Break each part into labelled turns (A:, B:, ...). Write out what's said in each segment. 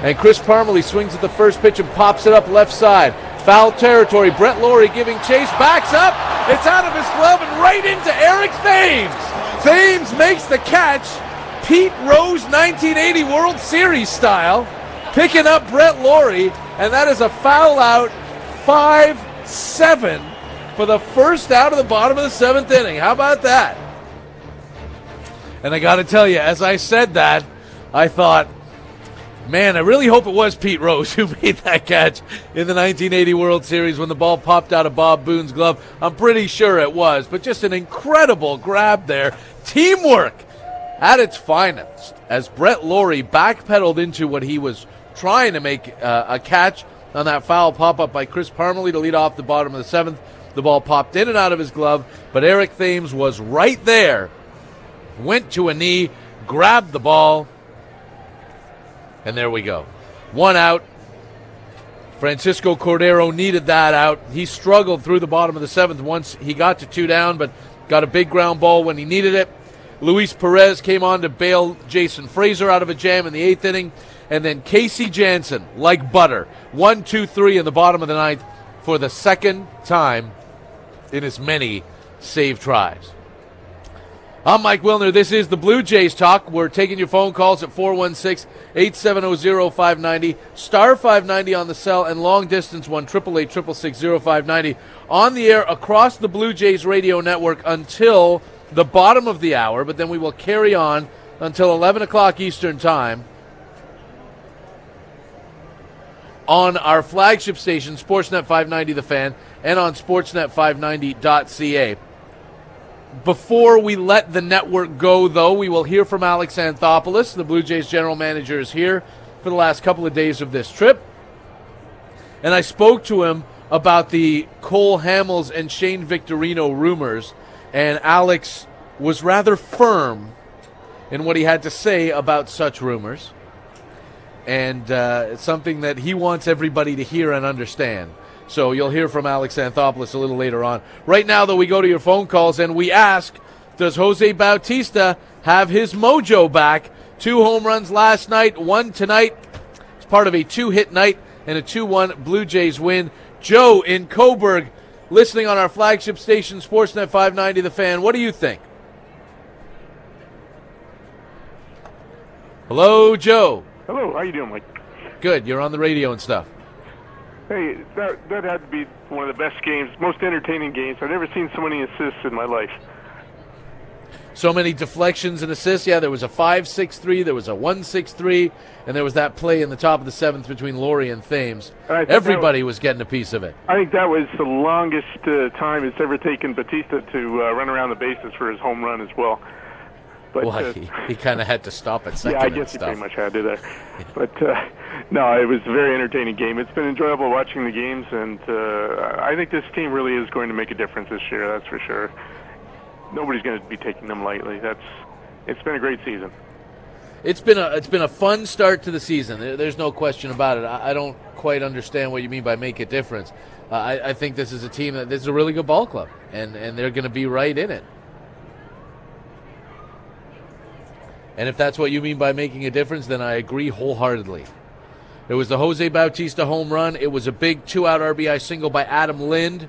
A: And Chris Parmelee swings at the first pitch and pops it up left side. Foul territory. Brett Lawrie giving chase. Backs up. It's out of his glove and right into Eric Thames. Thames makes the catch. Pete Rose 1980 World Series style. Picking up Brett Lawrie. And that is a foul out. 5-7 for the first out of the bottom of the seventh inning. How about that? And I got to tell you, as I said that, I thought, man, I really hope it was Pete Rose who made that catch in the 1980 World Series when the ball popped out of Bob Boone's glove. I'm pretty sure it was, but just an incredible grab there. Teamwork at its finest as Brett Lawrie backpedaled into what he was trying to make a catch on that foul pop-up by Chris Parmelee to lead off the bottom of the seventh. The ball popped in and out of his glove, but Eric Thames was right there, went to a knee, grabbed the ball, and there we go. One out. Francisco Cordero needed that out. He struggled through the bottom of the seventh once he got to two down, but got a big ground ball when he needed it. Luis Perez came on to bail Jason Fraser out of a jam in the eighth inning. And then Casey Janssen, like butter, 1, 2, 3 in the bottom of the ninth for the second time in as many save tries. I'm Mike Wilner. This is the Blue Jays Talk. We're taking your phone calls at 416-870-0590, star 590 on the cell, and long distance 1-888-666-0590 on the air across the Blue Jays radio network until the bottom of the hour, but then we will carry on until 11 o'clock Eastern Time on our flagship station, Sportsnet 590 The Fan, and on sportsnet590.ca. Before we let the network go, though, we will hear from Alex Anthopoulos. The Blue Jays general manager is here for the last couple of days of this trip. And I spoke to him about the Cole Hamels and Shane Victorino rumors, and Alex was rather firm in what he had to say about such rumors. And it's something that he wants everybody to hear and understand. So you'll hear from Alex Anthopoulos a little later on. Right now, though, we go to your phone calls, and we ask, does Jose Bautista have his mojo back? 2 home runs last night, 1 tonight. It's part of a 2-hit night and a 2-1 Blue Jays win. Joe in Coburg, listening on our flagship station, Sportsnet 590 The Fan. What do you think? Hello, Joe.
B: Hello, how you doing, Mike?
A: Good, you're on the radio and stuff.
B: Hey, that had to be one of the best games, most entertaining games. I've never seen so many assists in my life.
A: So many deflections and assists. Yeah, there was a 5-6-3, there was a 1-6-3, and there was that play in the top of the seventh between Lawrie and Thames. Everybody was getting a piece of it.
B: I think that was the longest time it's ever taken Bautista to run around the bases for his home run as well. But,
A: well, he kind of had to stop at second.
B: Yeah, I guess he pretty much had to there. But, no, it was a very entertaining game. It's been enjoyable watching the games, and I think this team really is going to make a difference this year, that's for sure. Nobody's going to be taking them lightly. It's been a great season. It's been
A: a fun start to the season. There's no question about it. I don't quite understand what you mean by make a difference. I think this is a team this is a really good ball club, and they're going to be right in it. And if that's what you mean by making a difference, then I agree wholeheartedly. There was the Jose Bautista home run. It was a big 2-out RBI single by Adam Lind.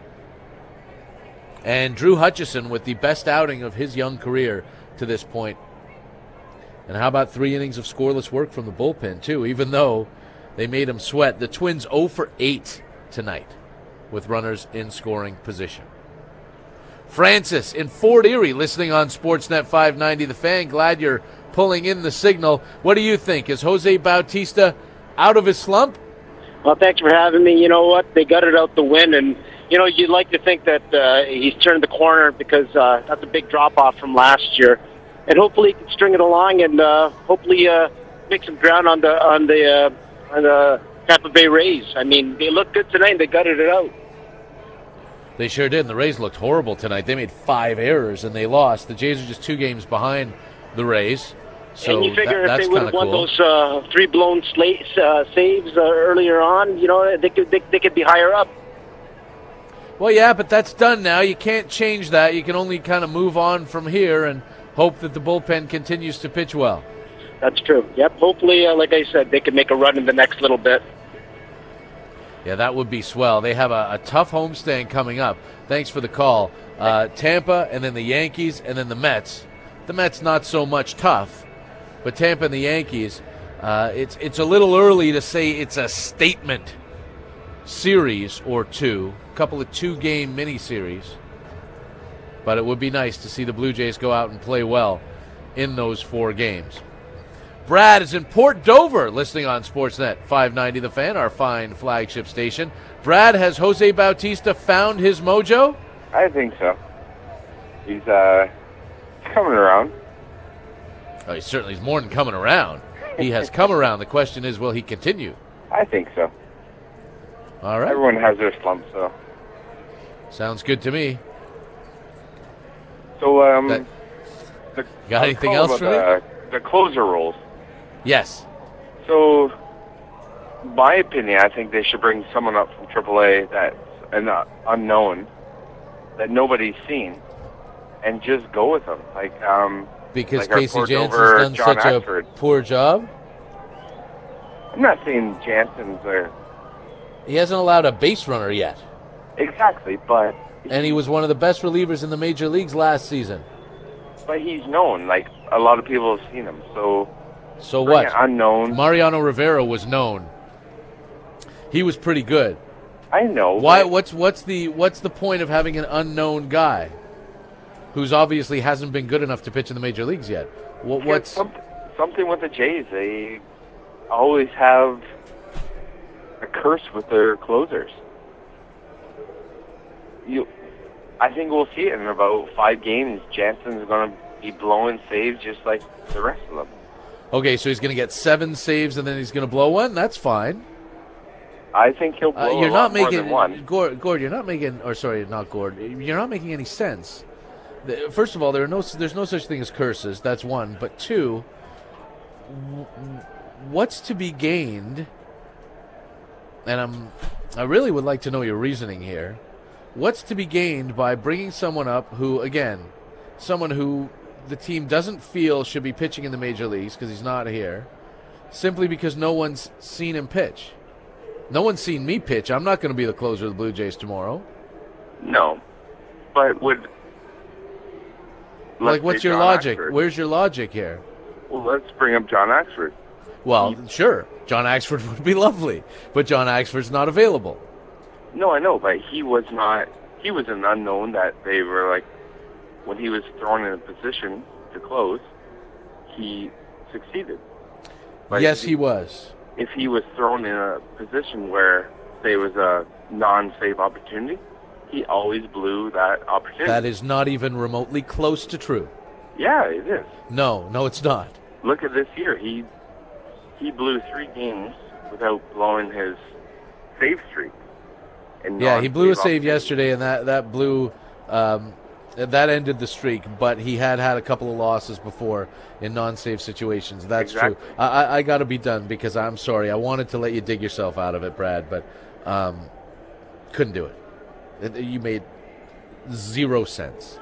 A: And Drew Hutchison with the best outing of his young career to this point. And how about 3 innings of scoreless work from the bullpen, too, even though they made him sweat. The Twins 0 for 8 tonight with runners in scoring position. Francis in Fort Erie, listening on Sportsnet 590 The Fan. Glad you're pulling in the signal. What do you think? Is Jose Bautista out of his slump?
C: Well, thanks for having me. You know what? They gutted out the win, and, you know, you'd like to think that he's turned the corner because that's a big drop-off from last year. And hopefully he can string it along and hopefully make some ground on the Tampa Bay Rays. I mean, they looked good tonight and they gutted it out.
A: They sure did, and the Rays looked horrible tonight. They made 5 errors, and they lost. The Jays are just 2 games behind the Rays. So
C: and you figure if they would have won
A: cool.
C: those 3 blown saves earlier on, you know, they could be higher up.
A: Well, yeah, but that's done now. You can't change that. You can only kind of move on from here and hope that the bullpen continues to pitch well.
C: That's true. Yep. Hopefully, like I said, they can make a run in the next little bit.
A: Yeah, that would be swell. They have a tough homestand coming up. Thanks for the call. Tampa, and then the Yankees, and then the Mets. The Mets not so much tough, but Tampa and the Yankees, it's a little early to say it's a statement series or two, a couple of two-game mini-series. But it would be nice to see the Blue Jays go out and play well in those 4 games. Brad is in Port Dover, listening on Sportsnet 590 The Fan, our fine flagship station. Brad, has Jose Bautista found his mojo?
D: I think so. He's coming around.
A: Oh, he certainly is more than coming around. He has come around. The question is, will he continue?
D: I think so.
A: All right.
D: Everyone has their slumps, so.
A: Sounds good to me.
D: So,
A: got anything else for me?
D: The closer roles.
A: Yes.
D: So, my opinion, I think they should bring someone up from AAA that's an unknown that nobody's seen, and just go with them.
A: Because
D: like
A: Casey Jansen's done
D: John
A: such
D: Axford.
A: a poor job.
D: I'm not saying Jansen's there.
A: He hasn't allowed a base runner yet.
D: Exactly, but
A: And he was one of the best relievers in the major leagues last season.
D: But he's known. Like, a lot of people have seen him. So
A: what?
D: Unknown.
A: Mariano Rivera was known. He was pretty good.
D: I know.
A: Why? What's the point of having an unknown guy who's obviously hasn't been good enough to pitch in the major leagues yet? What's
D: something with the Jays? They always have a curse with their closers. I think we'll see it in about 5 games. Jansen's going to be blowing saves just like the rest of them.
A: Okay, so he's going to get 7 saves and then he's going to blow one? That's fine.
D: I think he'll blow more than one.
A: Gord, you're not making, or sorry, not Gord, you're not making any sense. First of all, there's no such thing as curses. That's one. But 2, what's to be gained? And I really would like to know your reasoning here. What's to be gained by bringing someone up who, again, someone who the team doesn't feel should be pitching in the major leagues because he's not here, simply because no one's seen him pitch? No one's seen me pitch. I'm not going to be the closer of the Blue Jays tomorrow.
D: No. But
A: what's your logic?
D: Axford.
A: Where's your logic here?
D: Well, let's bring up John Axford.
A: Well, sure. John Axford would be lovely, but John Axford's not available.
D: No, I know, but he was an unknown that they were like, when he was thrown in a position to close, he succeeded. But
A: yes, he was.
D: If he was thrown in a position where there was a non-save opportunity, he always blew that opportunity.
A: That is not even remotely close to true.
D: Yeah, it is.
A: No, it's not.
D: Look at this year. He blew 3 games without blowing his save streak.
A: Yeah, he blew a save yesterday, and that blew that ended the streak. But he had a couple of losses before in non-save situations. That's
D: exactly
A: true. I got to be done because I'm sorry. I wanted to let you dig yourself out of it, Brad, but couldn't do it. You made 0 sense.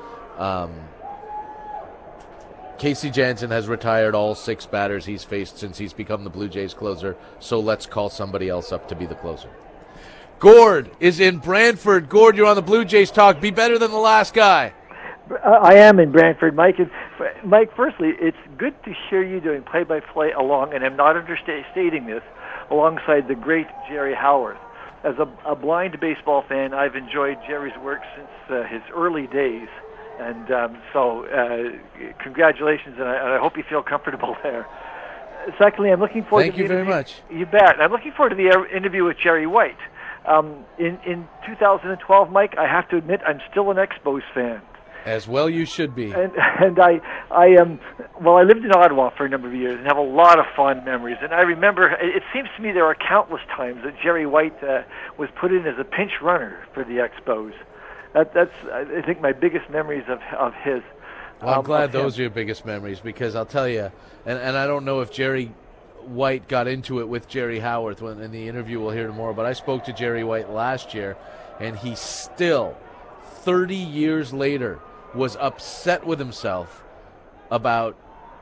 A: Casey Jansen has retired all 6 batters he's faced since he's become the Blue Jays closer, so let's call somebody else up to be the closer. Gord is in Brantford. Gord, you're on the Blue Jays Talk. Be better than the last guy.
E: I am in Brantford, Mike. And Mike, firstly, it's good to hear you doing play-by-play along, and I'm not understating this, alongside the great Jerry Howarth. As a blind baseball fan, I've enjoyed Jerry's work since his early days. And so congratulations, and I hope you feel comfortable there. Secondly, I'm looking forward
A: to the interview. Thank you very much.
E: You bet. I'm looking forward to the interview with Jerry White. In 2012, Mike, I have to admit I'm still an Expos fan.
A: As well you should be.
E: And I lived in Ottawa for a number of years and have a lot of fond memories. And I remember, it seems to me there are countless times that Jerry White was put in as a pinch runner for the Expos. That's I think, my biggest memories of his.
A: Well, I'm glad those are your biggest memories, because I'll tell you, and I don't know if Jerry White got into it with Jerry Howarth when in the interview we'll hear tomorrow, but I spoke to Jerry White last year, and he still, 30 years later, was upset with himself about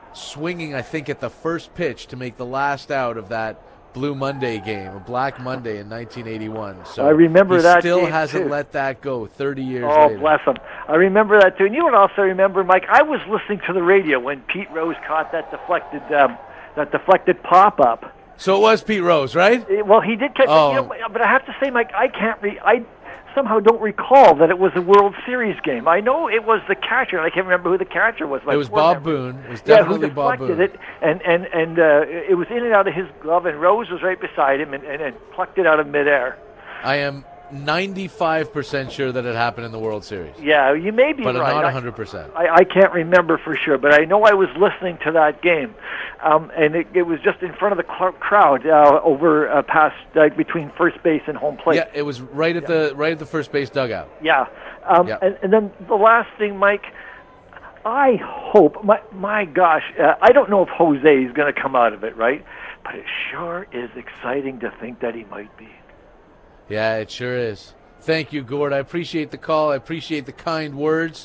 A: swinging, I think, at the first pitch to make the last out of that Blue Monday game, a Black Monday in 1981. So
E: I remember that
A: he still
E: game
A: hasn't
E: too.
A: let that go 30 years
E: Oh,
A: later.
E: bless him. I remember that too. And you would also remember, Mike, I was listening to the radio when Pete Rose caught that deflected pop-up.
A: So it was Pete Rose, right?
E: Well, he did catch it, but I have to say, Mike, I somehow don't recall that it was a World Series game. I know it was the catcher, and I can't remember who the catcher was.
A: It was Bob Boone. It was definitely Bob Boone.
E: Who deflected it, and it was in and out of his glove, and Rose was right beside him and plucked it out of midair.
A: I am 95% sure that it happened in the World Series.
E: Yeah, you may be
A: but
E: right.
A: But not 100%.
E: I can't remember for sure, but I know I was listening to that game, and it was just in front of the crowd over past between first base and home plate.
A: Yeah, it was right at the first base dugout.
E: Yeah, and then the last thing, Mike, I hope, my gosh, I don't know if Jose is going to come out of it, right? But it sure is exciting to think that he might be.
A: Yeah, it sure is. Thank you, Gord. I appreciate the call. I appreciate the kind words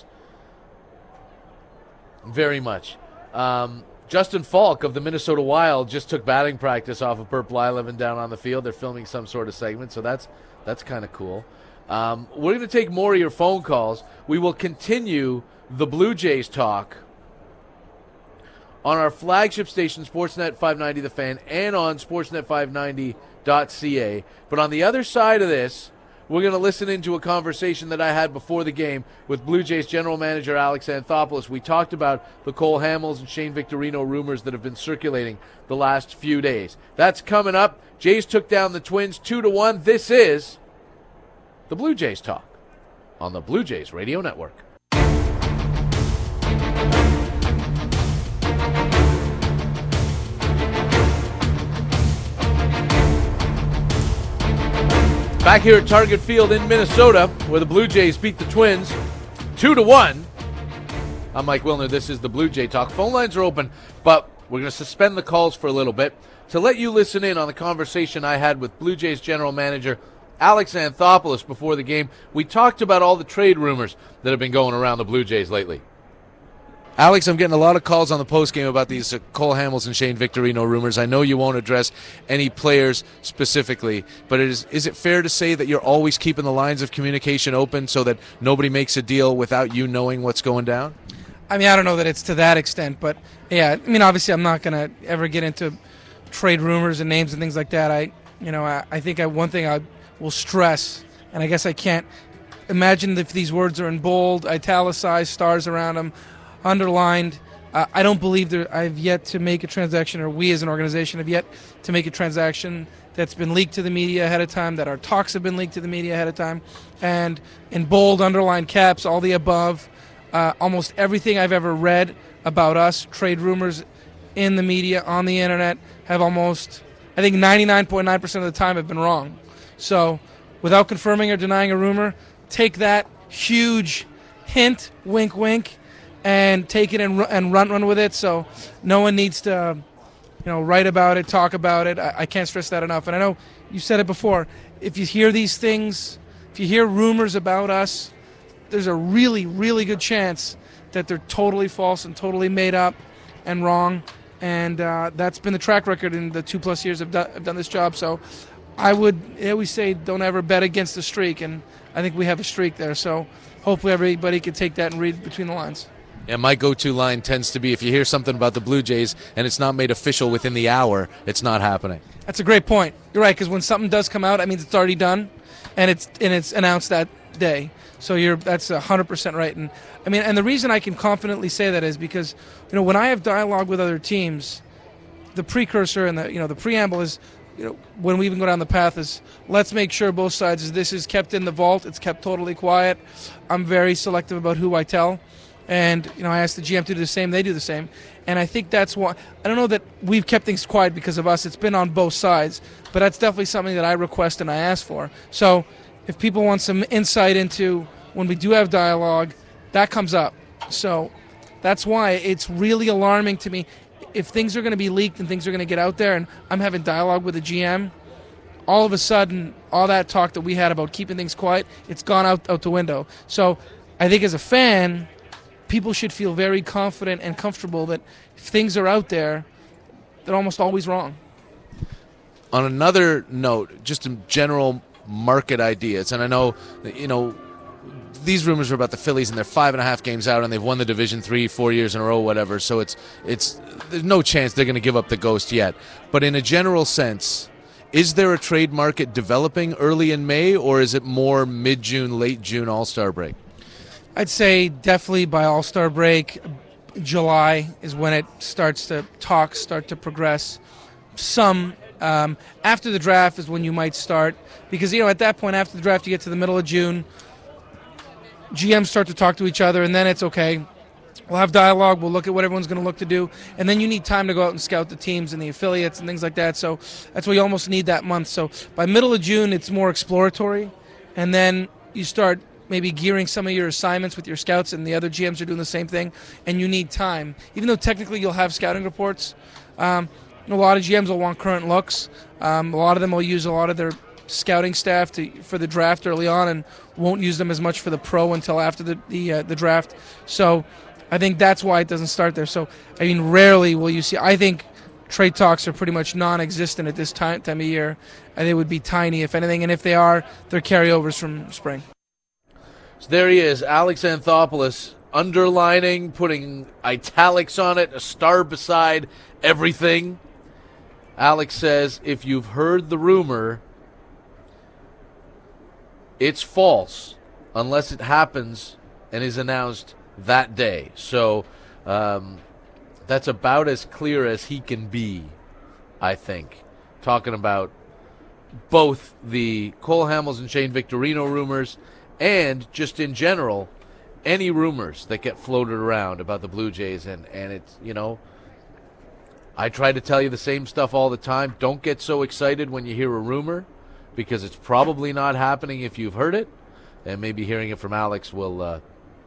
A: very much. Justin Falk of the Minnesota Wild just took batting practice off of Bert Blyleven down on the field. They're filming some sort of segment, so that's kind of cool. We're going to take more of your phone calls. We will continue the Blue Jays talk on our flagship station, Sportsnet 590 The Fan, and on sportsnet590.ca. But on the other side of this, we're going to listen into a conversation that I had before the game with Blue Jays general manager Alex Anthopoulos. We talked about the Cole Hamels and Shane Victorino rumors that have been circulating the last few days. That's coming up. Jays took down the Twins 2-1. This is the Blue Jays talk on the Blue Jays Radio Network. Back here at Target Field in Minnesota, where the Blue Jays beat the Twins 2-1. I'm Mike Wilner. This is the Blue Jay Talk. Phone lines are open, but we're going to suspend the calls for a little bit to let you listen in on the conversation I had with Blue Jays general manager Alex Anthopoulos before the game. We talked about all the trade rumors that have been going around the Blue Jays lately. Alex, I'm getting a lot of calls on the postgame about these Cole Hamels and Shane Victorino rumors. I know you won't address any players specifically, but is it fair to say that you're always keeping the lines of communication open so that nobody makes a deal without you knowing what's going down?
F: I mean, I don't know that it's to that extent, but yeah, I mean, obviously I'm not going to ever get into trade rumors and names and things like that. I think one thing I will stress, and I guess I can't imagine if these words are in bold, italicized, stars around them, underlined. I don't believe I've yet to make a transaction, or we as an organization have yet to make a transaction that's been leaked to the media ahead of time, that our talks have been leaked to the media ahead of time. And in bold, underlined caps, all the above, almost everything I've ever read about us, trade rumors in the media, on the internet, have almost, I think 99.9% of the time have been wrong. So without confirming or denying a rumor, take that huge hint, wink, wink, and take it and run with it. So no one needs to, write about it, talk about it. I can't stress that enough. And I know you said it before. If you hear these things, if you hear rumors about us, there's a really, really good chance that they're totally false and totally made up and wrong. And that's been the track record in the 2+ years I've done this job. So I always say don't ever bet against the streak, and I think we have a streak there. So hopefully everybody can take that and read between the lines.
A: Yeah, my go-to line tends to be if you hear something about the Blue Jays and it's not made official within the hour, it's not happening.
F: That's a great point. You're right, because when something does come out, that means it's already done, and it's announced that day. So that's 100% right. And I mean, and the reason I can confidently say that is because when I have dialogue with other teams, the precursor and the preamble is, when we even go down the path is, let's make sure both sides this is kept in the vault. It's kept totally quiet. I'm very selective about who I tell. And, I ask the GM to do the same. They do the same. And I think that's why – I don't know that we've kept things quiet because of us. It's been on both sides. But that's definitely something that I request and I ask for. So if people want some insight into when we do have dialogue, that comes up. So that's why it's really alarming to me. If things are going to be leaked and things are going to get out there and I'm having dialogue with the GM, all of a sudden, all that talk that we had about keeping things quiet, it's gone out the window. So I think as a fan – people should feel very confident and comfortable that if things are out there, they're almost always wrong.
A: On another note, just in general market ideas, and I know that, these rumors are about the Phillies, and they're 5.5 games out, and they've won the division 4 years in a row, whatever. So it's there's no chance they're going to give up the ghost yet. But in a general sense, is there a trade market developing early in May, or is it more mid-June, late June, All-Star break?
F: I'd say definitely by All-Star break, July is when it starts to start to progress. After the draft is when you might start, because at that point after the draft you get to the middle of June, GMs start to talk to each other, and then it's okay. We'll have dialogue. We'll look at what everyone's going to look to do, and then you need time to go out and scout the teams and the affiliates and things like that. So that's why you almost need that month. So by middle of June, it's more exploratory, and then you start maybe gearing some of your assignments with your scouts, and the other GMs are doing the same thing, and you need time. Even though technically you'll have scouting reports, a lot of GMs will want current looks. A lot of them will use a lot of their scouting staff for the draft early on and won't use them as much for the pro until after the draft. So I think that's why it doesn't start there. So, rarely will you see. I think trade talks are pretty much non-existent at this time of year. And they would be tiny, if anything. And if they are, they're carryovers from spring.
A: So there he is, Alex Anthopoulos, underlining, putting italics on it, a star beside everything. Alex says, if you've heard the rumor, it's false unless it happens and is announced that day. So that's about as clear as he can be, I think. Talking about both the Cole Hamels and Shane Victorino rumors and just in general, any rumors that get floated around about the Blue Jays. And it's, I try to tell you the same stuff all the time. Don't get so excited when you hear a rumor, because it's probably not happening if you've heard it, and maybe hearing it from Alex will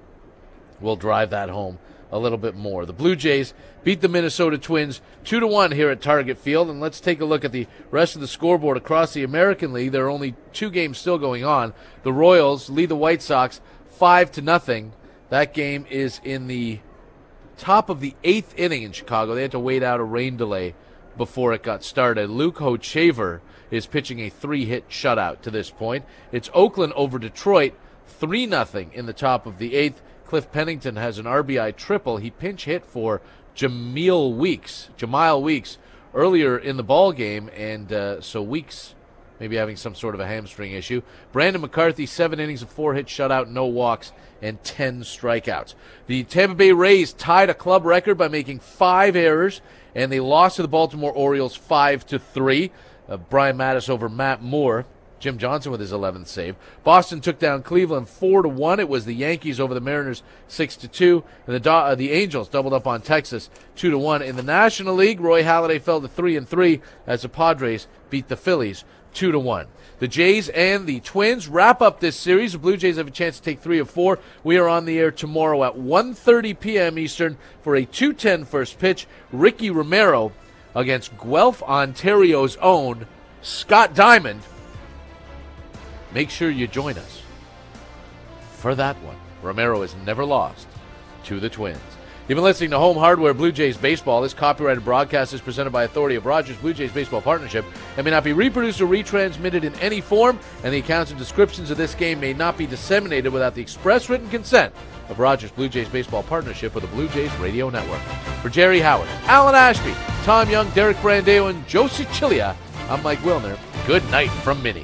A: drive that home a little bit more. The Blue Jays beat the Minnesota Twins 2-1 here at Target Field, and let's take a look at the rest of the scoreboard across the American League. There are only 2 games still going on. The Royals lead the White Sox 5-0. That game is in the top of the 8th inning in Chicago. They had to wait out a rain delay before it got started. Luke Hochevar is pitching a 3-hit shutout to this point. It's Oakland over Detroit, 3-0 in the top of the 8th. Cliff Pennington has an RBI triple. He pinch hit for Jemile Weeks earlier in the ball game, and so Weeks maybe having some sort of a hamstring issue. Brandon McCarthy, 7 innings of 4-hit shutout, no walks, and 10 strikeouts. The Tampa Bay Rays tied a club record by making 5 errors, and they lost to the Baltimore Orioles 5-3. Brian Mattis over Matt Moore. Jim Johnson with his 11th save. Boston took down Cleveland 4-1. It was the Yankees over the Mariners 6-2. And the Angels doubled up on Texas 2-1. In the National League, Roy Halladay fell to 3-3 as the Padres beat the Phillies 2-1. The Jays and the Twins wrap up this series. The Blue Jays have a chance to take 3 of 4. We are on the air tomorrow at 1:30 p.m. Eastern for a 2:10 first pitch. Ricky Romero against Guelph, Ontario's own Scott Diamond. Make sure you join us for that one. Romero has never lost to the Twins. You've been listening to Home Hardware Blue Jays Baseball. This copyrighted broadcast is presented by authority of Rogers Blue Jays Baseball Partnership and may not be reproduced or retransmitted in any form, and the accounts and descriptions of this game may not be disseminated without the express written consent of Rogers Blue Jays Baseball Partnership with the Blue Jays Radio Network. For Jerry Howard, Alan Ashby, Tom Young, Derek Brandeo, and Joe Cicilia, I'm Mike Wilner. Good night from Minnie.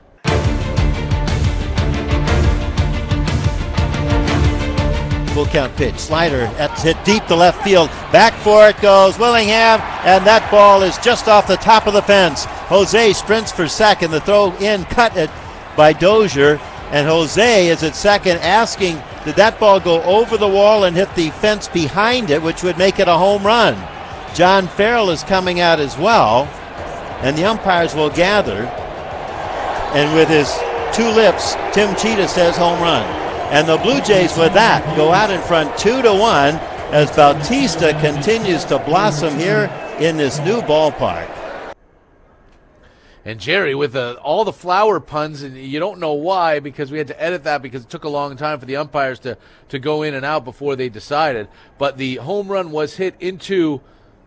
G: Full count pitch. Slider, that's hit deep to left field. Back for it goes Willingham, and that ball is just off the top of the fence. Jose sprints for second. The throw in cut it by Dozier, and Jose is at second asking, did that ball go over the wall and hit the fence behind it, which would make it a home run? John Farrell is coming out as well, and the umpires will gather, and with his 2 lips, Tim Cheetah says home run. And the Blue Jays with that go out in front 2-1 as Bautista continues to blossom here in this new ballpark.
A: And Jerry, with all the flower puns, and you don't know why, because we had to edit that because it took a long time for the umpires to go in and out before they decided. But the home run was hit into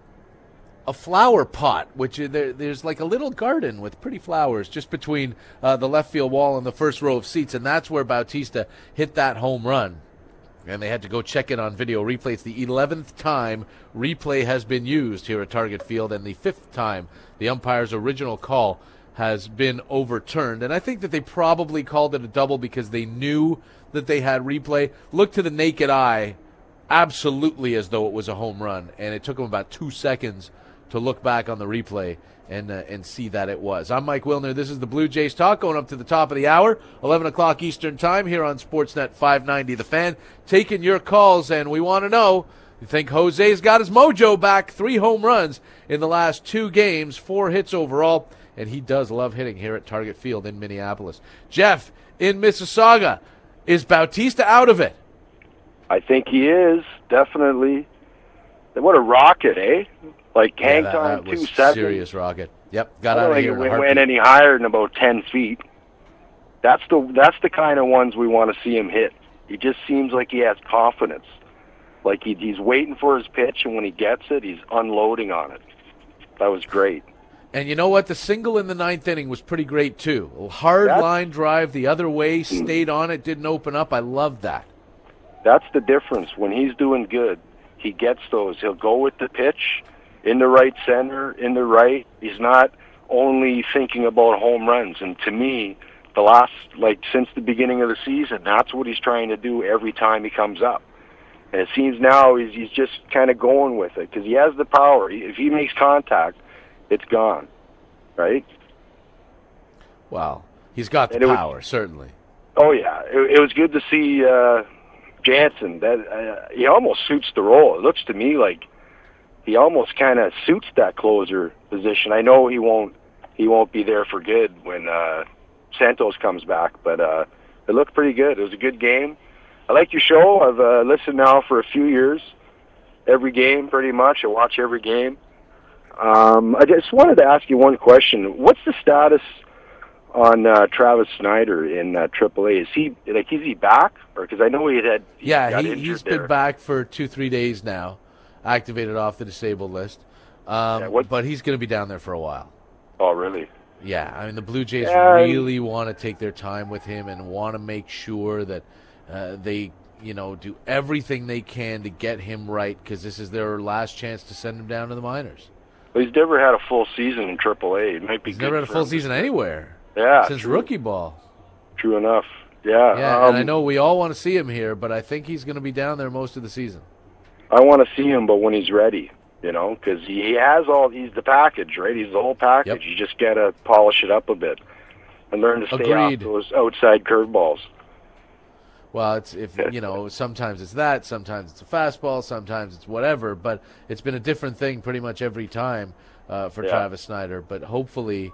A: a flower pot, which there's like a little garden with pretty flowers just between the left field wall and the first row of seats, and that's where Bautista hit that home run. And they had to go check it on video replay. It's the 11th time replay has been used here at Target Field, and the 5th time the umpire's original call has been overturned. And I think that they probably called it a double because they knew that they had replay. Looked to the naked eye absolutely as though it was a home run, and it took them about 2 seconds to look back on the replay and see that it was. I'm Mike Wilner. This is the Blue Jays Talk going up to the top of the hour, 11 o'clock Eastern Time here on Sportsnet 590 The Fan. Taking your calls, and we want to know, you think Jose's got his mojo back? 3 home runs in the last 2 games, 4 hits overall, and he does love hitting here at Target Field in Minneapolis. Jeff in Mississauga, is Bautista out of it?
H: I think he is, definitely. What a rocket, eh? Like, hang time 2 seconds.
A: Serious rocket. Yep, got
H: I
A: out
H: don't
A: of
H: think
A: here
H: it
A: in a heartbeat.
H: went any higher than about 10 feet. That's the kind of ones we want to see him hit. He just seems like he has confidence. Like he's waiting for his pitch, and when he gets it, he's unloading on it. That was great.
A: And you know what? The single in the 9th inning was pretty great, too. A hard line drive the other way, stayed on it, didn't open up. I love that.
H: That's the difference. When he's doing good, he gets those. He'll go with the pitch in the right center, in the right. He's not only thinking about home runs. And to me, since the beginning of the season, that's what he's trying to do every time he comes up. And it seems now he's just kind of going with it because he has the power. If he makes contact, it's gone, right?
A: Wow. He's got the power, certainly.
H: Oh, yeah. It was good to see Jansen. He almost suits the role. It looks to me like he almost kind of suits that closer position. I know he won't be there for good when Santos comes back, but it looked pretty good. It was a good game. I like your show. I've listened now for a few years. Every game, pretty much. I watch every game. I just wanted to ask you one question. What's the status on Travis Snyder in AAA? Is he back? Or because I know he got
A: he's been back for 2-3 days now, activated off the disabled list. But he's going to be down there for a while.
H: Oh, really?
A: Yeah, I mean the Blue Jays really want to take their time with him and want to make sure that they do everything they can to get him right because this is their last chance to send him down to the minors.
H: Well, he's never had a full season in AAA. It might be.
A: He's never had a full season anywhere.
H: Yeah,
A: since rookie ball.
H: True enough. Yeah.
A: Yeah, and I know we all want to see him here, but I think he's going to be down there most of the season.
H: I want to see him, but when he's ready, because he's the package, right? He's the whole package.
A: Yep.
H: You just got to polish it up a bit and learn to stay off those outside curveballs.
A: Well, sometimes it's that, sometimes it's a fastball, sometimes it's whatever, but it's been a different thing pretty much every time for Travis Snyder. But hopefully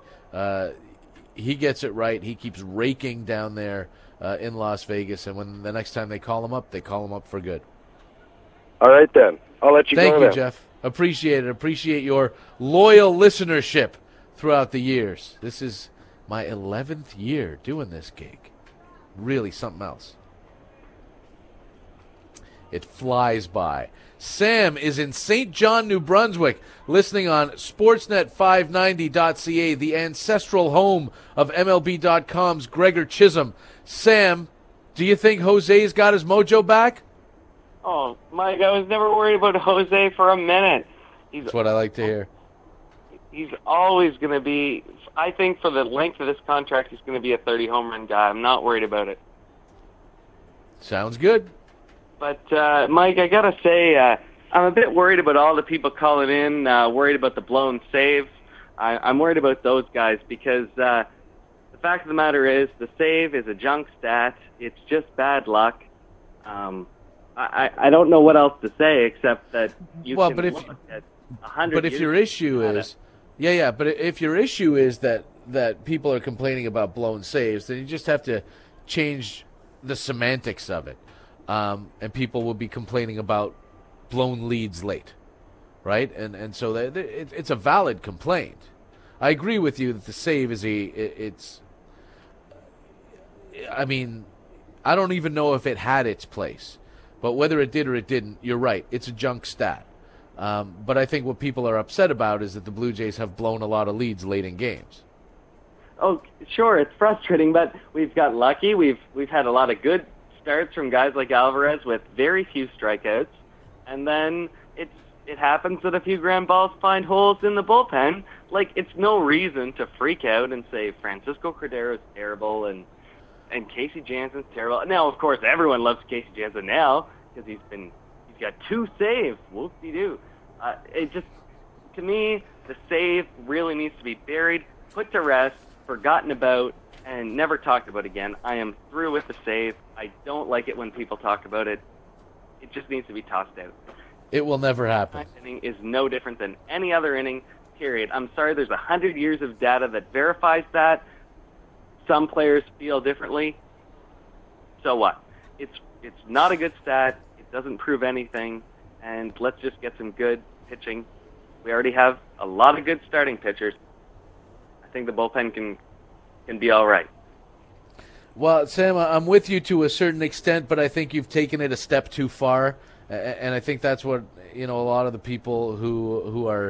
A: he gets it right. He keeps raking down there in Las Vegas, and when the next time they call him up for good.
H: All right, then. I'll let you go.
A: Thank you, Jeff. Appreciate it. Appreciate your loyal listenership throughout the years. This is my 11th year doing this gig. Really something else. It flies by. Sam is in St. John, New Brunswick, listening on Sportsnet590.ca, the ancestral home of MLB.com's Gregor Chisholm. Sam, do you think Jose's got his mojo back?
I: Oh, Mike, I was never worried about Jose for a minute.
A: That's what I like to hear.
I: He's always going to be, I think for the length of this contract, he's going to be a 30-home run guy. I'm not worried about it.
A: Sounds good.
I: But, Mike, I got to say, I'm a bit worried about all the people calling in, worried about the blown save. I'm worried about those guys because the fact of the matter is the save is a junk stat. It's just bad luck. I don't know what else to say except that you can look at 100
A: But if your issue is... but if your issue is that people are complaining about blown saves, then you just have to change the semantics of it. And people will be complaining about blown leads late, right? And so it's a valid complaint. I agree with you that the save is I mean, I don't even know if it had its place. But whether it did or it didn't, you're right. It's a junk stat. But I think what people are upset about is that the Blue Jays have blown a lot of leads late in games.
I: Oh, sure, it's frustrating, but we've got lucky. We've had a lot of good starts from guys like Alvarez with very few strikeouts, and then it happens that a few ground balls find holes in the bullpen. Like, it's no reason to freak out and say Francisco Cordero's terrible and Casey Jansen's terrible. Now, of course, everyone loves Casey Jansen now because he's got 2 saves. Whoop-de-doo. To me, the save really needs to be buried, put to rest, forgotten about, and never talked about again. I am through with the save. I don't like it when people talk about it. It just needs to be tossed out.
A: It will never happen.
I: My inning is no different than any other inning, period. I'm sorry, there's 100 years of data that verifies that. Some players feel differently. So what? It's not a good stat. It doesn't prove anything. And let's just get some good pitching. We already have a lot of good starting pitchers. I think the bullpen can be all right.
A: Well, Sam, I'm with you to a certain extent, but I think you've taken it a step too far. And I think that's what, a lot of the people who are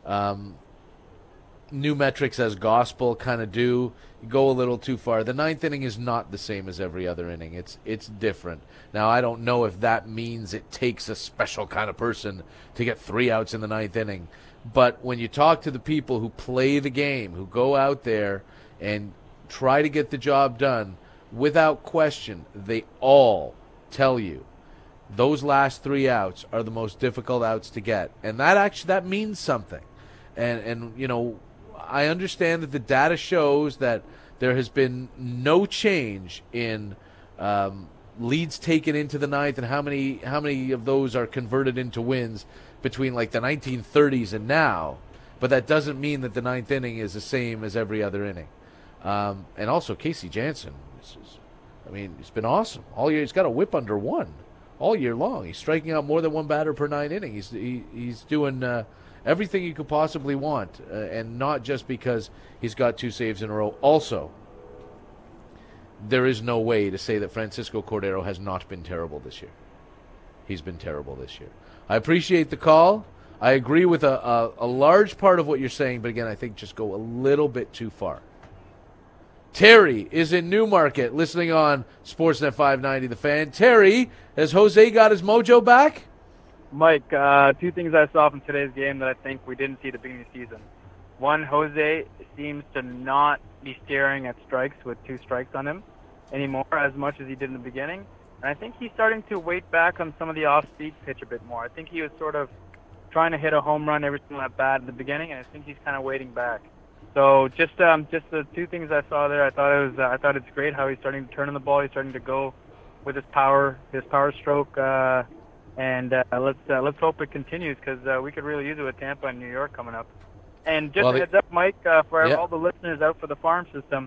A: new metrics as gospel kind of do. You go a little too far. The 9th inning is not the same as every other inning. It's different. Now, I don't know if that means it takes a special kind of person to get 3 outs in the 9th inning. But when you talk to the people who play the game, who go out there and try to get the job done, without question, they all tell you those last 3 outs are the most difficult outs to get. And that means something. And I understand that the data shows that there has been no change in leads taken into the 9th and how many of those are converted into wins between like the 1930s and now. But that doesn't mean that the 9th inning is the same as every other inning. And also Casey Jansen, he's been awesome all year. He's got a whip under 1 all year long. He's striking out more than 1 batter per 9 innings. He's doing everything you could possibly want, and not just because he's got 2 saves in a row. Also, there is no way to say that Francisco Cordero has not been terrible this year. He's been terrible this year. I appreciate the call. I agree with a large part of what you're saying, but again, I think just go a little bit too far. Terry is in Newmarket, listening on Sportsnet 590 The Fan. Terry, has Jose got his mojo back?
J: Mike, 2 things I saw from today's game that I think we didn't see at the beginning of the season. One, Jose seems to not be staring at strikes with 2 strikes on him anymore as much as he did in the beginning. And I think he's starting to wait back on some of the off-speed pitch a bit more. I think he was sort of trying to hit a home run every single at bat at the beginning, and I think he's kind of waiting back. So just the 2 things I saw there, I thought it's great how he's starting to turn on the ball. He's starting to go with his power stroke. And let's hope it continues because we could really use it with Tampa and New York coming up. And just a heads up, Mike, for all the listeners out for the farm system,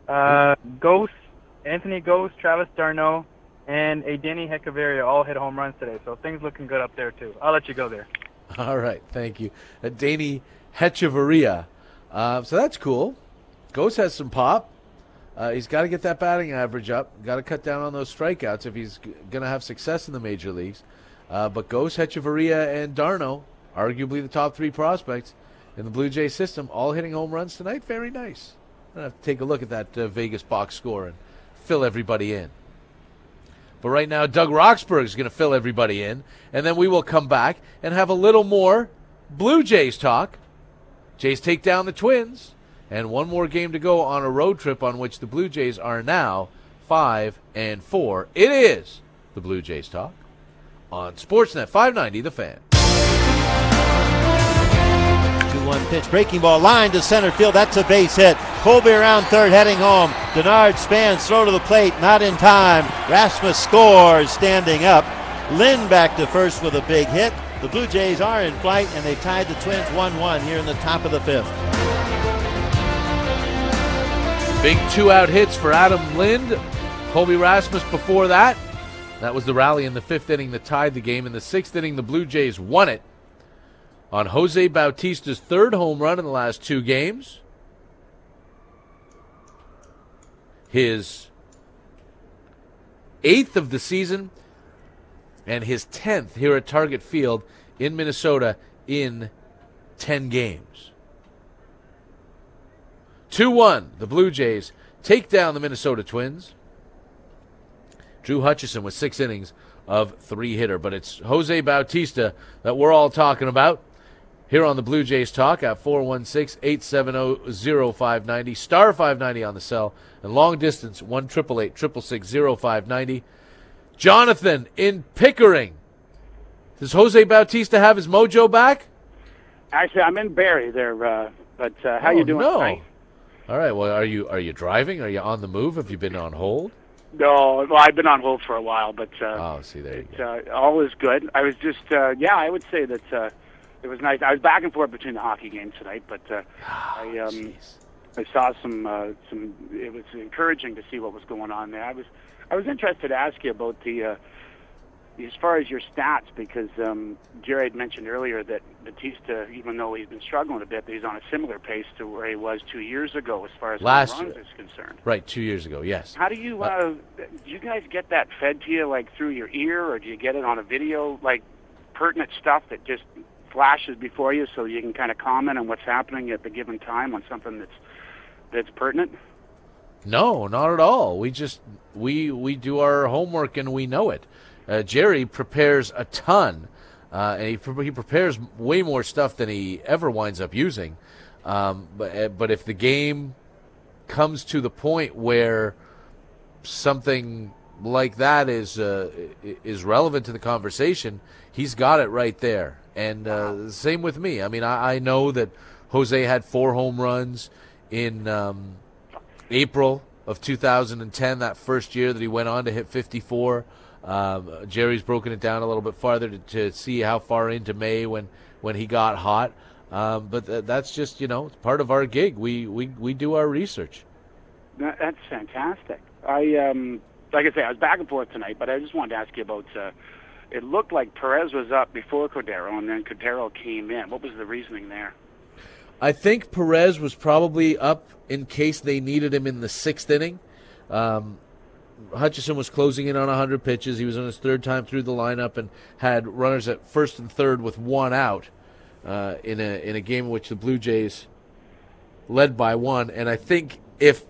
J: Anthony Ghost, Travis d'Arnaud, and Adeiny Hechavarria all hit home runs today. So things looking good up there, too. I'll let you go there.
A: All right, thank you. Adeiny Hechavarria. So that's cool. Ghost has some pop. He's got to get that batting average up. Got to cut down on those strikeouts if he's going to have success in the major leagues. But Ghost, Hechavarria, and d'Arnaud, arguably the top 3 prospects in the Blue Jays system, all hitting home runs tonight. Very nice. I'm going to have to take a look at that Vegas box score and fill everybody in. But right now, Doug Roxburgh is going to fill everybody in, and then we will come back and have a little more Blue Jays talk. Jays take down the Twins, and one more game to go on a road trip on which the Blue Jays are now 5-4. It is the Blue Jays talk on Sportsnet 590 The Fan.
G: 2-1 pitch, breaking ball, line to center field. That's a base hit. Colby around third, heading home. Denard spans, throw to the plate, not in time. Rasmus scores, standing up. Lynn back to first with a big hit. The Blue Jays are in flight, and they tied the Twins 1-1 here in the top of the 5th.
A: Big 2-out hits for Adam Lind. Colby Rasmus before that. That was the rally in the 5th inning that tied the game. In the 6th inning, the Blue Jays won it. on Jose Bautista's third home run in the last 2 games. His 8th of the season, and his 10th here at Target Field in Minnesota in 10 games. 2-1, the Blue Jays take down the Minnesota Twins. Drew Hutchison with 6 innings of 3-hitter, but it's Jose Bautista that we're all talking about here on the Blue Jays Talk at 416-870-0590, star 590 on the cell, and long distance 1-888-666-0590. Jonathan in Pickering. Does Jose Bautista have his mojo back?
K: Actually, I'm in Barrie there, but how you doing tonight?
A: All right, well, are you driving? Are you on the move? Have you been on hold?
K: No, well, I've been on hold for a while, but
A: see, there you go.
K: All is good. I was just, I would say that it was nice. I was back and forth between the hockey games tonight, but I saw some. It was encouraging to see what was going on there. I was interested to ask you about the as far as your stats, because Jerry had mentioned earlier that Bautista, even though he's been struggling a bit, he's on a similar pace to where he was 2 years ago as far as
A: last
K: runs
A: year
K: is concerned.
A: Right, 2 years ago, yes.
K: How do you do you guys get that fed to you like through your ear, or do you get it on a video, like pertinent stuff that just flashes before you so you can kind of comment on what's happening at the given time on something that's pertinent?
A: No, not at all. We just we do our homework and we know it. Jerry prepares a ton, and he prepares way more stuff than he ever winds up using. But if the game comes to the point where something like that is relevant to the conversation, he's got it right there. And same with me. I mean, I know that Jose had 4 home runs in April of 2010, that first year that he went on to hit 54. Jerry's broken it down a little bit farther to see how far into May when he got hot. But that's just, it's part of our gig. We do our research.
K: That's fantastic. Like I say, I was back and forth tonight, but I just wanted to ask you about, it looked like Perez was up before Cordero, and then Cordero came in. What was the reasoning there?
A: I think Perez was probably up in case they needed him in the 6th inning. Hutchison was closing in on 100 pitches. He was on his 3rd time through the lineup and had runners at 1st and 3rd with 1 out in a game in which the Blue Jays led by 1. And I think if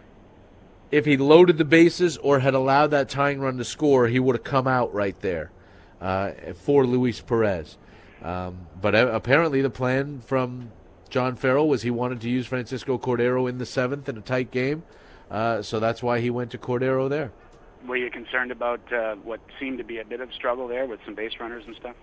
A: he loaded the bases or had allowed that tying run to score, he would have come out right there for Luis Perez. But apparently the plan from John Farrell was he wanted to use Francisco Cordero in the 7th in a tight game. So that's why he went to Cordero there.
K: Were you concerned about what seemed to be a bit of struggle there with some base runners and stuff?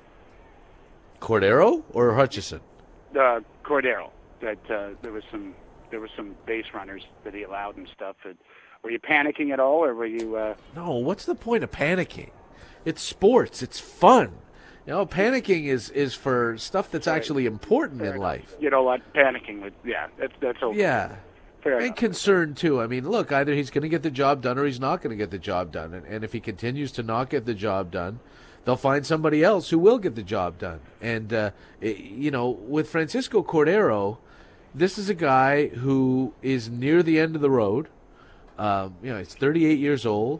A: Cordero or Hutchison?
K: Cordero. That there were some base runners that he allowed and stuff. Were you panicking at all, or were you?
A: No. What's the point of panicking? It's sports. It's fun. Panicking is for stuff that's actually important in life.
K: You know what? Panicking that's okay.
A: Yeah. And concerned, too. I mean, look, either he's going to get the job done or he's not going to get the job done. And if he continues to not get the job done, they'll find somebody else who will get the job done. And, with Francisco Cordero, this is a guy who is near the end of the road. He's 38 years old.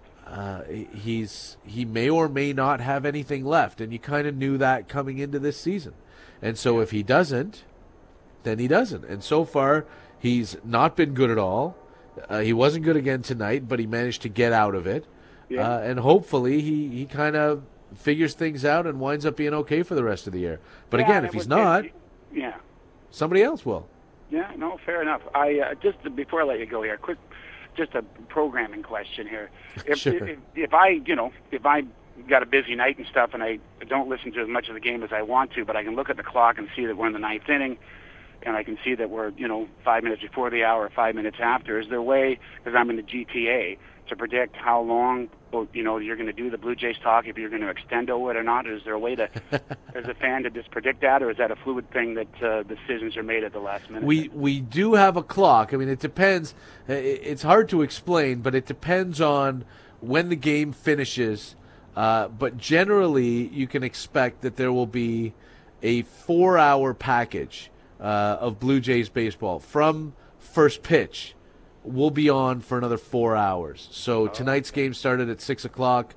A: He may or may not have anything left, and you kind of knew that coming into this season. And so if he doesn't, then he doesn't. And so far, he's not been good at all. He wasn't good again tonight, but he managed to get out of it. Yeah. And hopefully he kind of figures things out and winds up being okay for the rest of the year. But again, if he's not, somebody else will.
K: Yeah, no, fair enough. I just before I let you go here, just a programming question here. If I got a busy night and stuff, and I don't listen to as much of the game as I want to, but I can look at the clock and see that we're in the 9th inning, and I can see that we're 5 minutes before the hour, 5 minutes after. Is there a way, because I'm in the GTA, to predict how long you're going to do the Blue Jays talk, if you're going to extendo it or not? Is there a way to, as a fan, to just predict that, or is that a fluid thing that decisions are made at the last minute?
A: We do have a clock. I mean, it depends. It's hard to explain, but it depends on when the game finishes. But generally, you can expect that there will be a 4-hour package of Blue Jays baseball from first pitch. We'll be on for another 4 hours. So tonight's game started at 6 o'clock,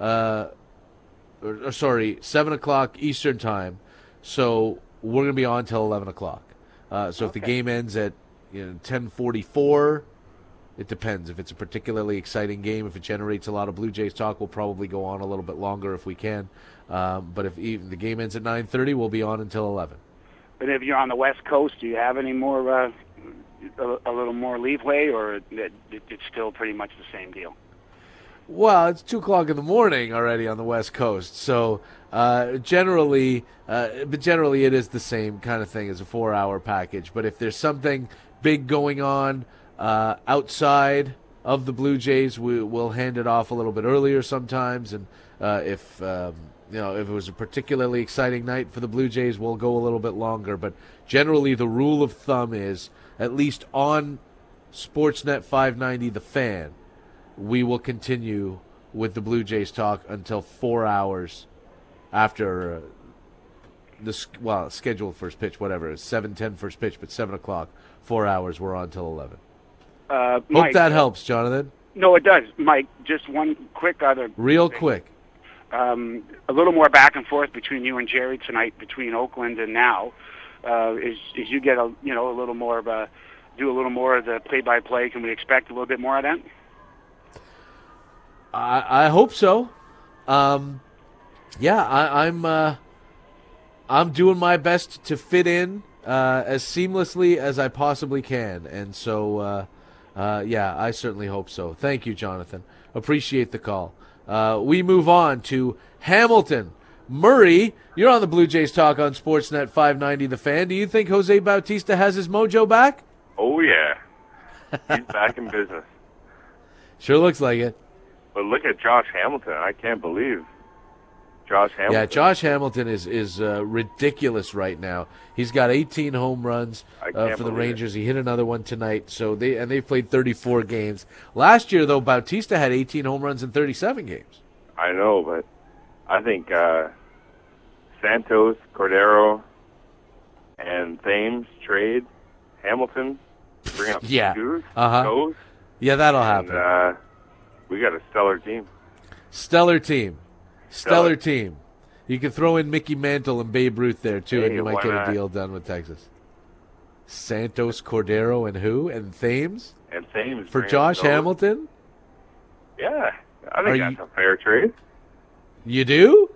A: 7 o'clock Eastern time. So we're going to be on till 11 o'clock. So if the game ends at 10:44, it depends. If it's a particularly exciting game, if it generates a lot of Blue Jays talk, we'll probably go on a little bit longer if we can. But if even the game ends at 9:30, we'll be on until 11.
K: But if you're on the West Coast, do you have any more, a little more leeway, or it's still pretty much the same deal?
A: Well, it's 2 o'clock in the morning already on the West Coast, so generally it is the same kind of thing as a 4-hour package. But if there's something big going on outside of the Blue Jays, we'll hand it off a little bit earlier sometimes. And if it was a particularly exciting night for the Blue Jays, we'll go a little bit longer. But generally, the rule of thumb is, at least on Sportsnet 590, The Fan, we will continue with the Blue Jays talk until 4 hours after scheduled first pitch, whatever. It's 7:10 first pitch, but 7 o'clock, 4 hours, we're on till 11. Hope
K: Mike,
A: that helps, Jonathan.
K: No, it does. Mike, just one quick other...
A: Real quick.
K: A little more back and forth between you and Jerry tonight, between Oakland and now. As you get a little more of a... do a little more of the play-by-play, can we expect a little bit more of that?
A: I hope so. I'm doing my best to fit in as seamlessly as I possibly can, and so I certainly hope so. Thank you, Jonathan. Appreciate the call. We move on to Hamilton. Murray, you're on the Blue Jays talk on Sportsnet 590 The Fan. Do you think Jose Bautista has his mojo back?
D: Oh yeah, he's back in business.
A: Sure looks like it.
D: But look at Josh Hamilton. I can't believe Josh Hamilton.
A: Yeah, Josh Hamilton is ridiculous right now. He's got 18 home runs for the Rangers. He hit another one tonight. So they've played 34 games. Last year, though, Bautista had 18 home runs in 37 games.
D: I know, but I think Santos, Cordero, and Thames trade Hamilton, bring up Goose, Goes.
A: Yeah, that'll happen.
D: We got a stellar team.
A: Stellar team. You can throw in Mickey Mantle and Babe Ruth there, too, and you might get a deal done with Texas. Santos, Cordero, and who? And Thames?
D: And Thames.
A: For Josh Hamilton?
D: Yeah. I think that's a fair trade.
A: You do?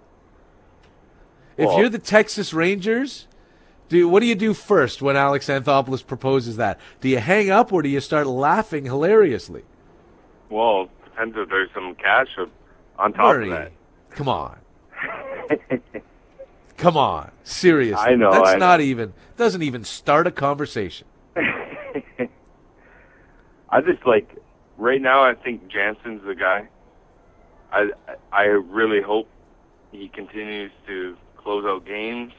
A: If you're the Texas Rangers, what do you do first when Alex Anthopoulos proposes that? Do you hang up or do you start laughing hilariously?
D: Well, depends if there's some cash on top of that.
A: Come on. Come on. Seriously.
D: I know.
A: That's not even, doesn't even start a conversation.
D: I just right now I think Jansen's the guy. I really hope he continues to close out games.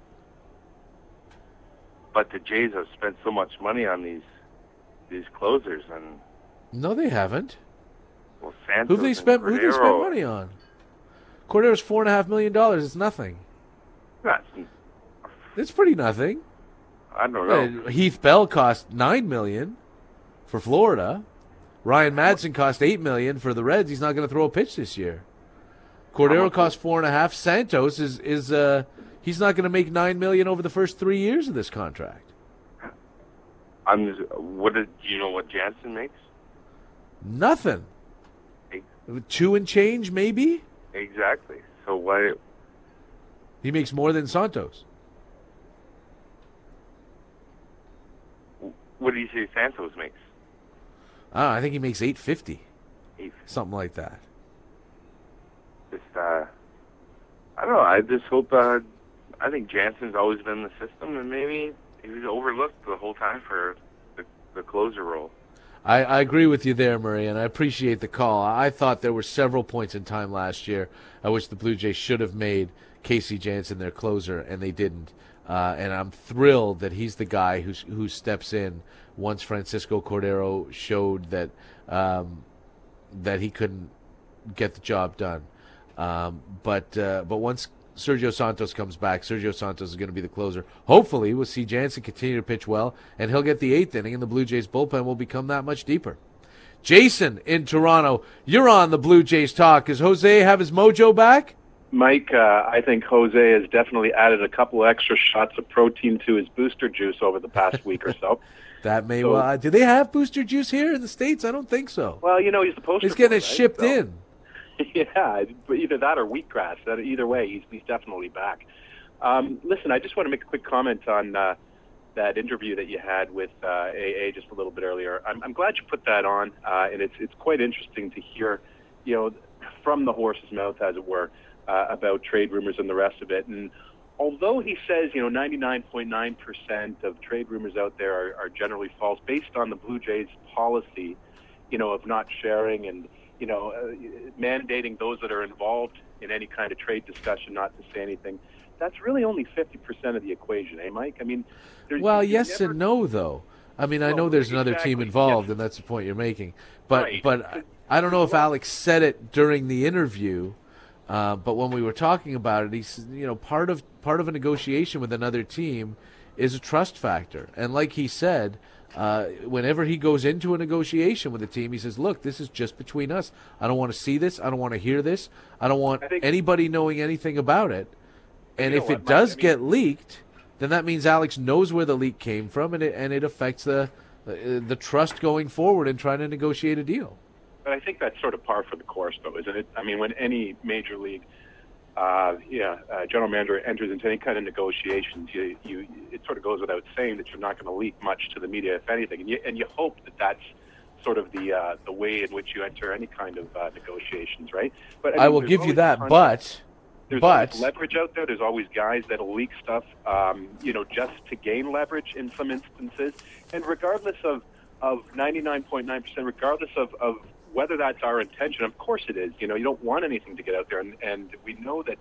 D: But the Jays have spent so much money on these closers, and
A: no, they haven't.
D: Well, Santos
A: Who they spent money on? Cordero's $4.5 million. It's nothing. It's pretty nothing.
D: I don't know.
A: Heath Bell cost $9 million for Florida. Ryan Madsen cost $8 million for the Reds. He's not going to throw a pitch this year. Cordero cost $4.5. Santos is he's not going to make $9 million over the first 3 years of this contract.
D: Do you know what Jansen makes?
A: Nothing. 2 and change, maybe?
D: Exactly. So why?
A: He makes more than Santos.
D: What do you say Santos makes?
A: I think he makes $850. Something like that.
D: I don't know. I just hope. I think Jansen's always been in the system, and maybe he was overlooked the whole time for the closer role.
A: I agree with you there, Murray, and I appreciate the call. I thought there were several points in time last year at which the Blue Jays should have made Casey Jansen their closer, and they didn't. And I'm thrilled that he's the guy who steps in once Francisco Cordero showed that he couldn't get the job done. But once Sergio Santos comes back, Sergio Santos is going to be the closer. Hopefully, we'll see Jansen continue to pitch well, and he'll get the 8th inning, and the Blue Jays bullpen will become that much deeper. Jason in Toronto, you're on the Blue Jays Talk. Does Jose have his mojo back?
L: Mike, I think Jose has definitely added a couple of extra shots of protein to his booster juice over the past week or so.
A: That may well. Do they have booster juice here in the States? I don't think so.
L: Well, he's the poster.
A: He's getting it
L: boy, right?
A: shipped in.
L: Yeah, but either that or wheatgrass. Either way, he's definitely back. Listen, I just want to make a quick comment on that interview that you had with AA just a little bit earlier. I'm glad you put that on, and it's quite interesting to hear, from the horse's mouth, as it were, about trade rumors and the rest of it. And although he says, 99.9% of trade rumors out there are generally false, based on the Blue Jays' policy, of not sharing and mandating those that are involved in any kind of trade discussion not to say anything. That's really only 50% of the equation, eh, Mike? I mean,
A: well, yes and no, though. I mean, I know there's another team involved, and that's the point you're making. But I don't know if Alex said it during the interview, but when we were talking about it, he said, part of a negotiation with another team is a trust factor, and like he said. Whenever he goes into a negotiation with a team, he says, look, this is just between us. I don't want to see this. I don't want to hear this. I don't want anybody knowing anything about it. And if it does get leaked, then that means Alex knows where the leak came from, and it affects the trust going forward in trying to negotiate a deal.
L: But I think that's sort of par for the course, though, isn't it? I mean, when any major league general manager enters into any kind of negotiations, it sort of goes without saying that you're not going to leak much to the media, if anything, and you hope that that's sort of the way in which you enter any kind of negotiations, right? But
A: I will give you that, but
L: there's always leverage out there. There's always guys that'll leak stuff, just to gain leverage in some instances, and regardless of 99.9%, regardless of whether that's our intention, of course it is. You don't want anything to get out there, and we know that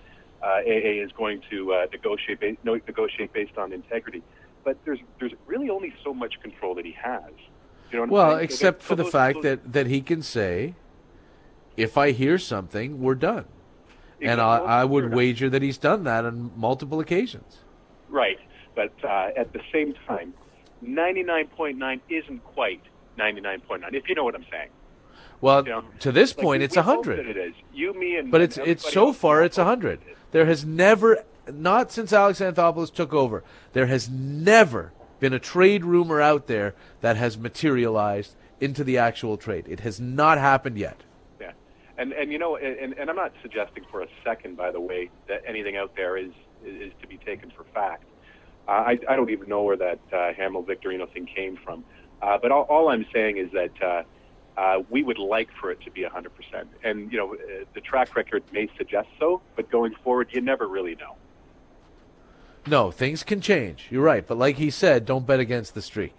L: AA is going to negotiate based on integrity. But there's really only so much control that he has.
A: Well, except for the fact that he can say, if I hear something, we're done. And I would wager that he's done that on multiple occasions.
L: Right, but at the same time, 99.9 isn't quite 99.9, if you know what I'm saying.
A: Well, to this point, it's 100.
L: It is. You, me, and
A: but it's so far it's 100. There has never, not since Alex Anthopoulos took over, there has never been a trade rumor out there that has materialized into the actual trade. It has not happened yet.
L: Yeah, and I'm not suggesting for a second, by the way, that anything out there is to be taken for fact. I don't even know where that Hamel Victorino thing came from. But all I'm saying is that we would like for it to be 100%. And, the track record may suggest so, but going forward, you never really know.
A: No, things can change. You're right. But like he said, don't bet against the streak.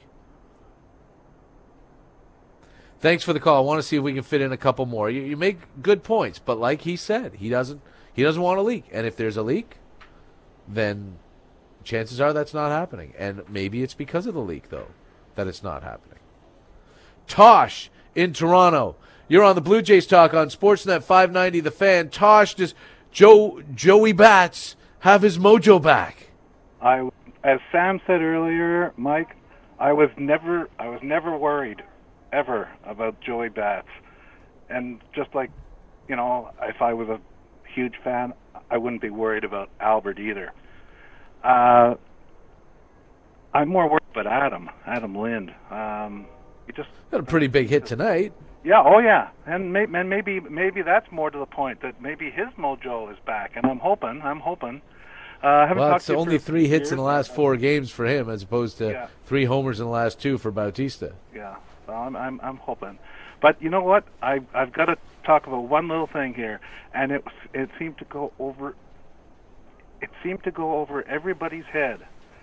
A: Thanks for the call. I want to see if we can fit in a couple more. You make good points, but like he said, he doesn't want a leak. And if there's a leak, then chances are that's not happening. And maybe it's because of the leak, though, that it's not happening. Tosh in Toronto. You're on the Blue Jays Talk on Sportsnet 590 The Fan. Tosh, does Joey Bats have his mojo back?
M: As Sam said earlier, Mike, I was never worried ever about Joey Bats. And just like, if I was a huge fan, I wouldn't be worried about Albert either. I'm more worried about Adam Lind. He just
A: got a pretty big hit tonight.
M: Yeah, oh yeah, and maybe that's more to the point, that maybe his mojo is back, and I'm hoping.
A: Well, it's only 3 hits in the last 4 games for him, as opposed to 3 homers in the last 2 for Bautista.
M: Yeah, so I'm hoping, but you know what? I've got to talk about one little thing here, and it seemed to go over. It seemed to go over everybody's head.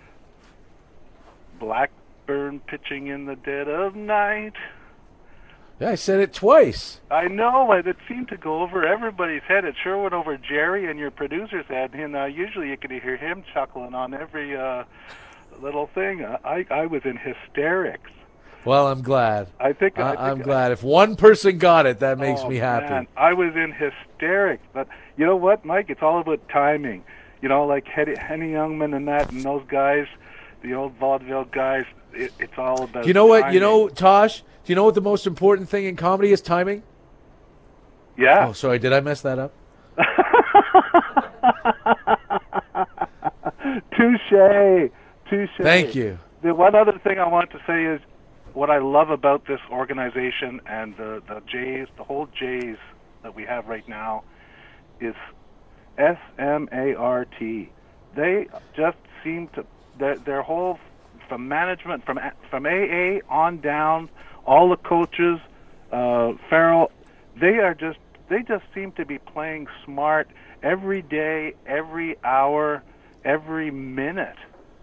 M: Blackburn pitching in the dead of night.
A: Yeah, I said it twice.
M: I know, it seemed to go over everybody's head. It sure went over Jerry and your producer's head. And usually you can hear him chuckling on every little thing. I was in hysterics.
A: Well, I'm glad.
M: I'm
A: glad. If one person got it, that makes me happy.
M: Man, I was in hysterics. But you know what, Mike? It's all about timing. Like Henny Youngman and those guys, the old vaudeville guys, it's all about
A: Do you know what?
M: timing.
A: Tosh, do you know what the most important thing in comedy is? Timing?
M: Yeah.
A: Oh, sorry. Did I mess that up?
M: Touche.
A: Thank you.
M: The one other thing I want to say is what I love about this organization and the Jays, the whole Jays that we have right now, is SMART. They just seem to their whole from management from AA on down, all the coaches, Farrell, they just seem to be playing smart every day, every hour, every minute.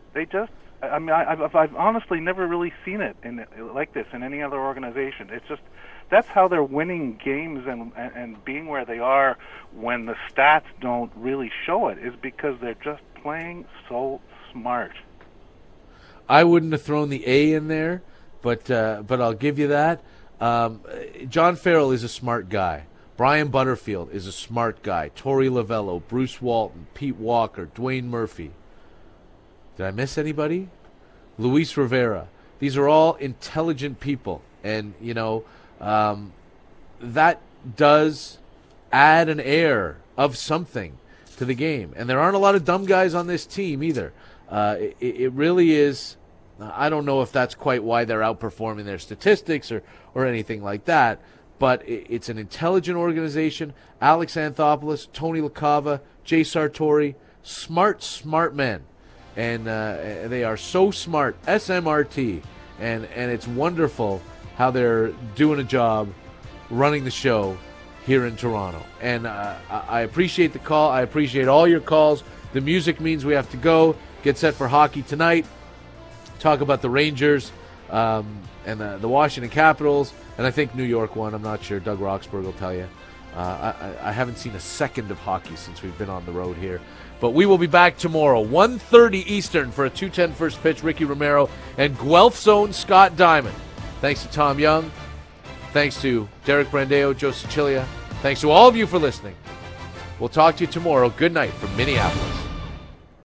M: I've honestly never really seen it like this in any other organization. It's just that's how they're winning games and being where they are when the stats don't really show it, is because they're just playing so smart.
A: I wouldn't have thrown the A in there, but I'll give you that. John Farrell is a smart guy. Brian Butterfield is a smart guy. Torey Lavello, Bruce Walton, Pete Walker, Dwayne Murphy. Did I miss anybody? Luis Rivera. These are all intelligent people. And, that does add an air of something to the game. And there aren't a lot of dumb guys on this team either. It really is. I don't know if that's quite why they're outperforming their statistics or anything like that. But it's an intelligent organization. Alex Anthopoulos, Tony LaCava, Jay Sartori, smart men. And they are so smart, SMRT. And it's wonderful how they're doing a job running the show here in Toronto. And I appreciate the call. I appreciate all your calls. The music means we have to go. Get set for hockey tonight. Talk about the Rangers and the Washington Capitals. And I think New York won. I'm not sure. Doug Roxburgh will tell you. I haven't seen a second of hockey since we've been on the road here. But we will be back tomorrow, 1:30 Eastern, for a 2:10 first pitch. Ricky Romero and Guelph's own Scott Diamond. Thanks to Tom Young. Thanks to Derek Brandeo, Joe Sicilia. Thanks to all of you for listening. We'll talk to you tomorrow. Good night from Minneapolis.